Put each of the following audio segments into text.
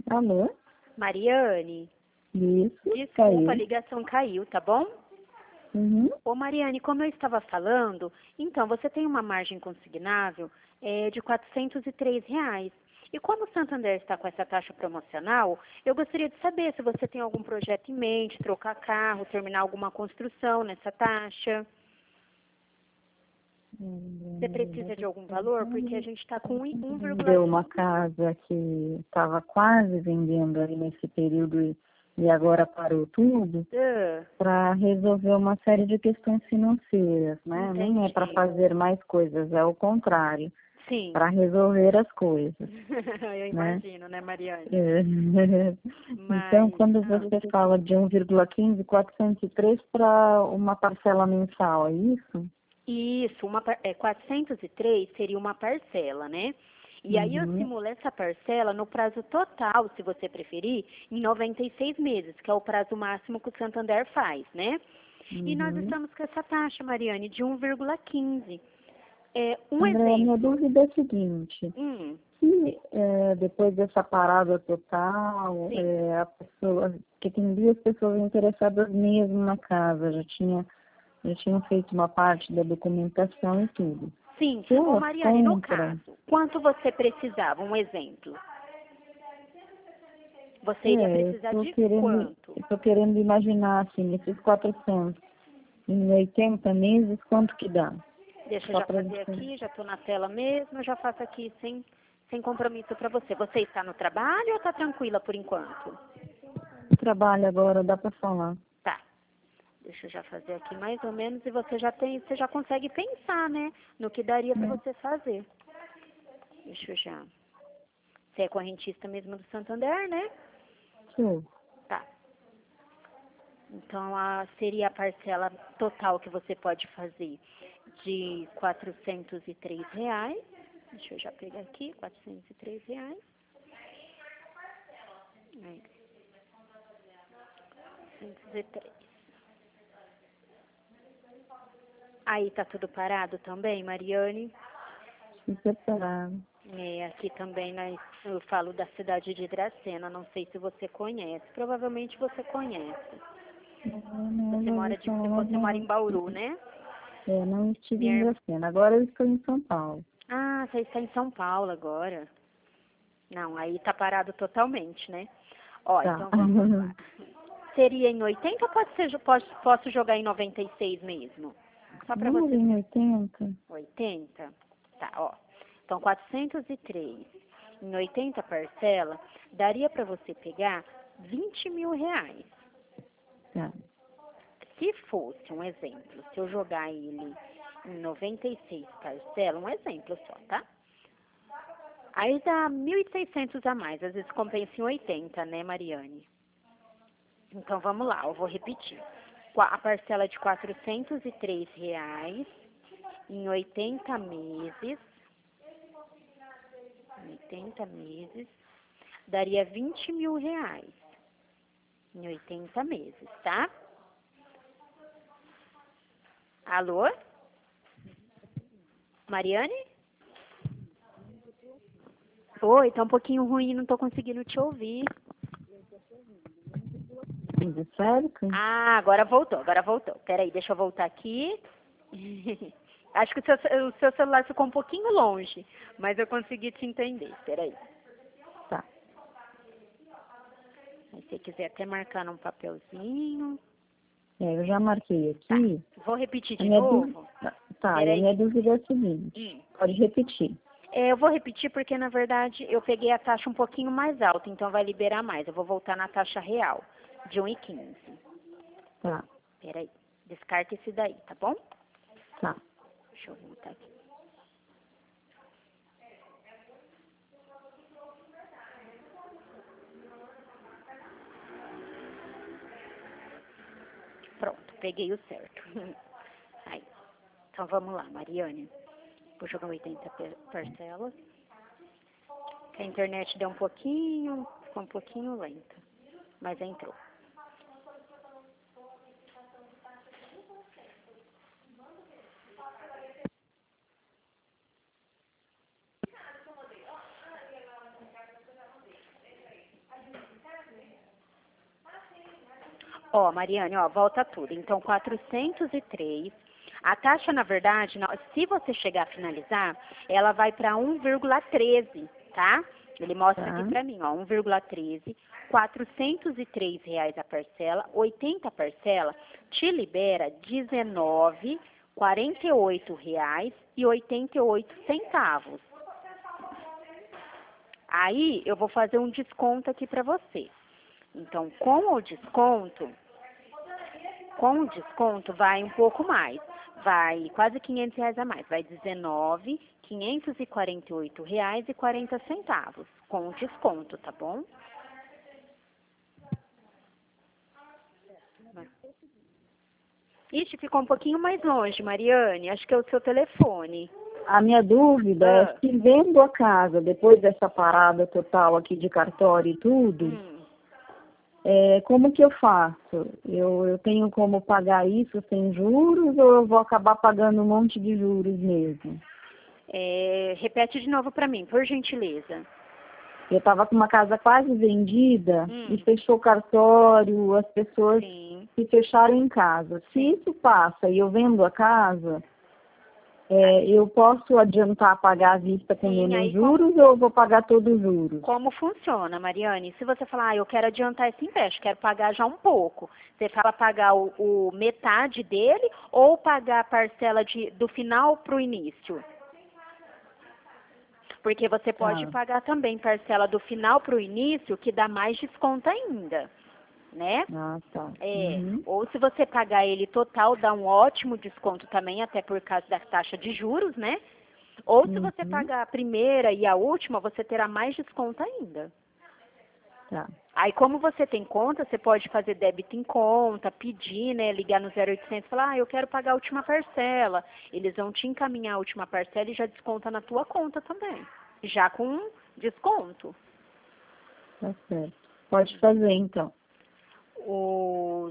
Alô? Mariane, Isso, desculpa, caiu. a ligação caiu, tá bom? Uhum. Ô Mariane, como eu estava falando, então você tem uma margem consignável de R$ 403. E como o Santander está com essa taxa promocional, eu gostaria de saber se você tem algum projeto em mente, trocar carro, terminar alguma construção nessa taxa. Você precisa de algum valor? Porque a gente está com Deu uma 1,5. casa que estava quase vendendo ali nesse período e agora parou tudo para resolver uma série de questões financeiras, né? Nem é para Entendi. fazer mais coisas, é o contrário, Sim. para resolver as coisas. Eu imagino, né, Mariane? É. Então, Mas, quando você fala de 1,15, 403 para uma parcela mensal, é isso? isso, 403 seria uma parcela, né? E aí eu Uhum. simulo essa parcela no prazo total, se você preferir, em 96 meses, que é o prazo máximo que o Santander faz, né? E nós Uhum. estamos com essa taxa, Mariane, de 1,15. Um André, a minha exemplo. dúvida é a seguinte, se depois dessa parada total, Sim. a pessoa, que tem duas pessoas interessadas mesmo na casa, já tinham feito uma parte da documentação e tudo. Sim. Se Ô, ela Mariane, no compra, caso, quanto você precisava? Um exemplo. Você iria precisar de quanto? eu tô querendo imaginar, assim, esses 400 em 80 meses, quanto que dá? Deixa eu Só já pra fazer gente... aqui, já estou na tela mesmo, eu já faço aqui sem compromisso para você. Você está no trabalho ou está tranquila por enquanto? Trabalho agora, dá pra falar. Tá. Deixa eu já fazer aqui mais ou menos e você já consegue pensar, né, no que daria para você fazer. Deixa eu já. Você é correntista mesmo do Santander, né? Sim. Tá. Então, seria a parcela total que você pode fazer de R$ 403. Deixa eu já pegar aqui, R$ 403. Aí, 403. Aí tá tudo parado também, Mariane? Separado. Aqui também eu falo da cidade de Dracena, não sei se você conhece. Provavelmente você conhece. Você mora em Bauru, né? Não estive Minha em irmã. Dracena. Agora eu estou em São Paulo. Ah, você está em São Paulo agora. Não, aí tá parado totalmente, né? Ó, Tá. então vamos lá. Seria em 80 ou posso jogar em 96 mesmo? Só para Vamos você em ter 80? 80? Tá, ó. Então 403 em 80 parcela, daria para você pegar R$ 20.000. Tá. Se fosse um exemplo, se eu jogar ele em 96 parcelas, um exemplo só, tá? Aí dá 1.600 a mais, às vezes compensa em 80, né, Mariane? Então vamos lá, eu vou repetir. A parcela de R$ 403 em 80 meses. 80 meses, daria R$ 20.000 em 80 meses, tá? Alô? Mariane? Oi, tá um pouquinho ruim, não tô conseguindo te ouvir. Tudo certo? Ah, agora voltou, agora voltou. Peraí, deixa eu voltar aqui. Acho que o seu celular ficou um pouquinho longe, mas eu consegui te entender. Peraí. Tá. Se você quiser até marcar num papelzinho. Eu já marquei aqui. Vou repetir A de minha novo. Tá, e a Peraí. minha dúvida é a seguinte. Pode repetir. Eu vou repetir porque, na verdade, eu peguei a taxa um pouquinho mais alta, então vai liberar mais. Eu vou voltar na taxa real, de 1,15. Tá. Peraí. Descarta esse daí, tá bom? Tá. Deixa eu voltar aqui. Pronto, peguei o certo. Aí. Então vamos lá, Mariane. Vou jogar 80 parcelas. A internet deu ficou um pouquinho lenta, mas entrou. Ó, Mariane, ó, volta tudo. Então, 403. A taxa, na verdade, se você chegar a finalizar, ela vai para 1,13, tá? Ele mostra aqui para mim, ó, 1,13, R$ 403 a parcela, 80 parcela, te libera R$ 19,48,88. Aí, eu vou fazer um desconto aqui para você. Então, com o desconto vai um pouco mais. Vai quase R$ 500 a mais. Vai R$ 19.548,40 com o desconto, tá bom? Ixi, ficou um pouquinho mais longe, Mariane. Acho que é o seu telefone. A minha dúvida é se vendo a casa, depois dessa parada total aqui de cartório e tudo, como que eu faço? Eu tenho como pagar isso sem juros ou eu vou acabar pagando um monte de juros mesmo? Repete de novo para mim, por gentileza. Eu estava com uma casa quase vendida e fechou o cartório, as pessoas se fecharam em casa. Se isso passa e eu vendo a casa, eu posso adiantar pagar à vista com menos juros ou eu vou pagar todos os juros? Como funciona, Mariane? Se você falar, eu quero adiantar esse empréstimo, quero pagar já um pouco, você fala pagar o metade dele ou pagar a parcela do final para o início? Porque você pode pagar também parcela do final para o início, que dá mais desconto ainda, né? Ah, tá. Ou se você pagar ele total, dá um ótimo desconto também, até por causa da taxa de juros, né? Ou se você pagar a primeira e a última, você terá mais desconto ainda. Tá. Aí, como você tem conta, você pode fazer débito em conta, pedir, né, ligar no 0800 e falar, eu quero pagar a última parcela. Eles vão te encaminhar a última parcela e já desconta na tua conta também. Já com desconto. Tá certo. Pode fazer, então. Os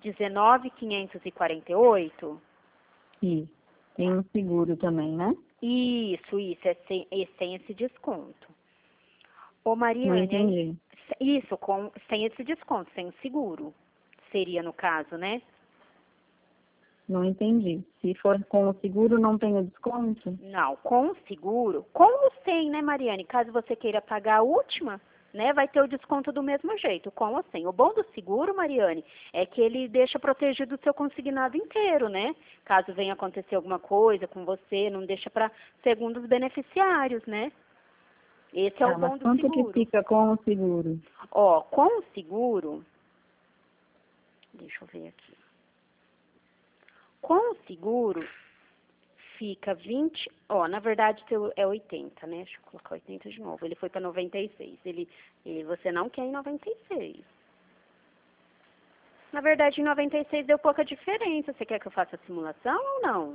19.548? Sim. Tem um seguro também, né? Isso, sem esse desconto. Ô, Mariane, Não entendi. Isso, sem esse desconto, sem o seguro. Seria no caso, né? Não entendi. Se for com o seguro, não tem o desconto? Não, com o seguro, com o sem, né, Mariane? Caso você queira pagar a última, né, vai ter o desconto do mesmo jeito, com ou sem. O bom do seguro, Mariane, é que ele deixa protegido o seu consignado inteiro, né? Caso venha acontecer alguma coisa com você, não deixa para segundos beneficiários, né? Esse é o bom do seguro. Quanto que fica com o seguro? Ó, com o seguro, deixa eu ver aqui. Com o seguro, fica 20, na verdade é 80, né? Deixa eu colocar 80 de novo. Ele foi para 96. Você não quer em 96. Na verdade, em 96 deu pouca diferença. Você quer que eu faça a simulação ou não?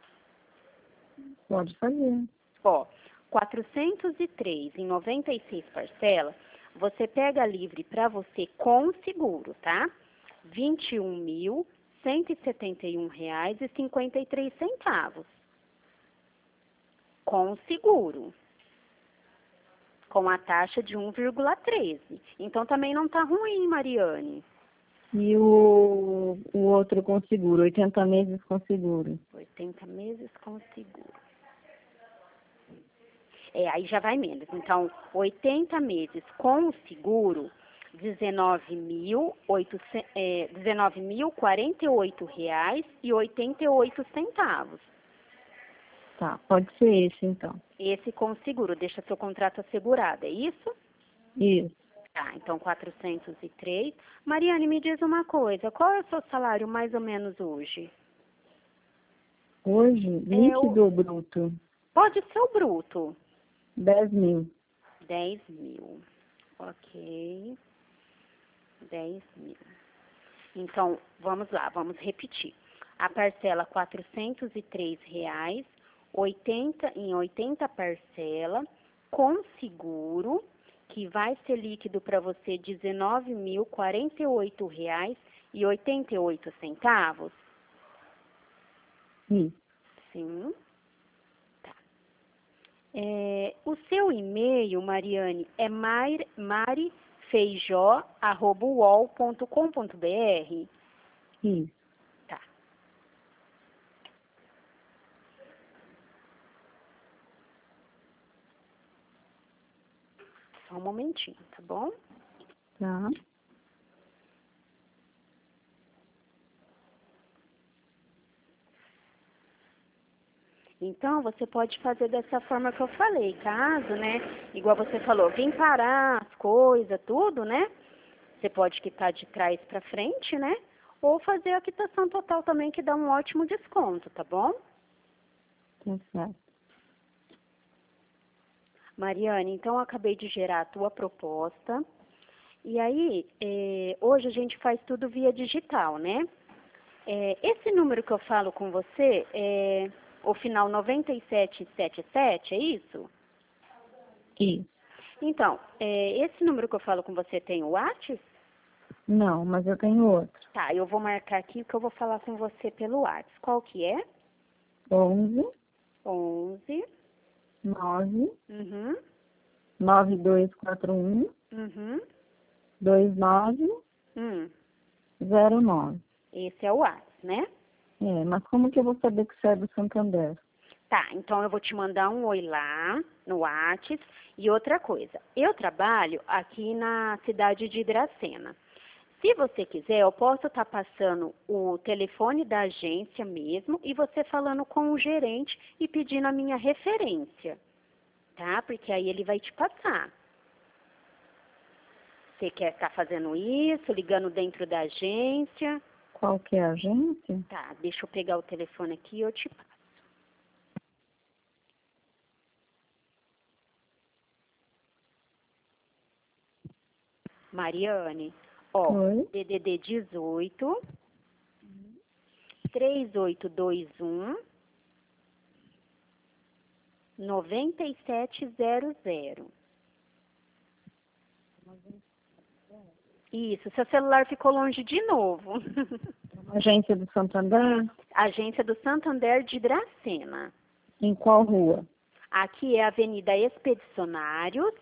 Pode fazer. 403 em 96 parcelas, você pega livre para você com seguro, tá? R$ 21.171,53. Com seguro. Com a taxa de 1,13. Então também não tá ruim, Mariane. E o outro com seguro, 80 meses com seguro? 80 meses com seguro. Aí já vai menos. Então, 80 meses com o seguro, R$ 19.048,88. Tá, pode ser esse então. Esse com seguro, deixa seu contrato assegurado, é isso? Isso. Tá, então 403. Mariane, me diz uma coisa, qual é o seu salário mais ou menos hoje? Hoje, líquido ou bruto? Pode ser o bruto. 10 mil. 10 mil. Ok. 10 mil. Então, vamos lá, vamos repetir. A parcela R$ 403,00, 80 parcela, com seguro, que vai ser líquido para você R$ 19.048,88. Sim. Sim. Tá. O seu e-mail, Mariane, é feijó@uol.com.br. Isso. Tá. Só um momentinho, tá bom? Tá. Então, você pode fazer dessa forma que eu falei, caso, né? Igual você falou, vim parar as coisas, tudo, né? Você pode quitar de trás para frente, né? Ou fazer a quitação total também, que dá um ótimo desconto, tá bom? Tá certo. Mariane, então eu acabei de gerar a tua proposta. E aí, hoje a gente faz tudo via digital, né? Esse número que eu falo com você é o final 9777, é isso? Isso. Então, esse número que eu falo com você tem o WhatsApp? Não, mas eu tenho outro. Tá, eu vou marcar aqui que eu vou falar com você pelo WhatsApp. Qual que é? 11 11. 9 Uhum. 9241 Uhum. 2909. Esse é o WhatsApp, né? Mas como que eu vou saber que você é do Santander? Tá, então eu vou te mandar um oi lá no WhatsApp. E outra coisa, eu trabalho aqui na cidade de Dracena. Se você quiser, eu posso estar passando o telefone da agência mesmo e você falando com o gerente e pedindo a minha referência, tá? Porque aí ele vai te passar. Você quer estar fazendo isso, ligando dentro da agência? Qual que é a agência? Tá, deixa eu pegar o telefone aqui e eu te passo. Mariane, ó, Oi? DDD 18 3821 9700. Isso, seu celular ficou longe de novo. Agência do Santander? Agência do Santander de Dracena. Em qual rua? Aqui é a Avenida Expedicionários,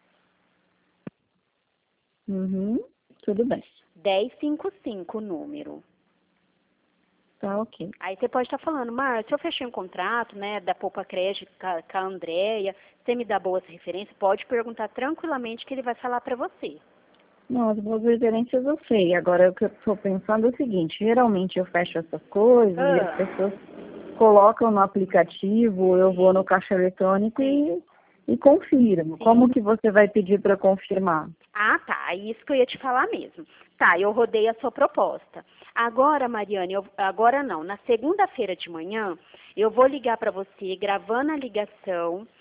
Tudo bem. 1055 o número. Tá ok. Aí você pode estar falando, Márcia, eu fechei um contrato, né, da Poupa Crédito com a Andréia, você me dá boas referências, pode perguntar tranquilamente que ele vai falar para você. Não, as boas referências eu sei. Agora, o que eu estou pensando é o seguinte, geralmente eu fecho essas coisas e as pessoas colocam no aplicativo, eu vou no caixa eletrônico e confirmo. Sim. Como que você vai pedir para confirmar? Ah, tá, é isso que eu ia te falar mesmo. Tá, eu rodei a sua proposta. Agora, Mariane, agora não, na segunda-feira de manhã, eu vou ligar para você, gravando a ligação,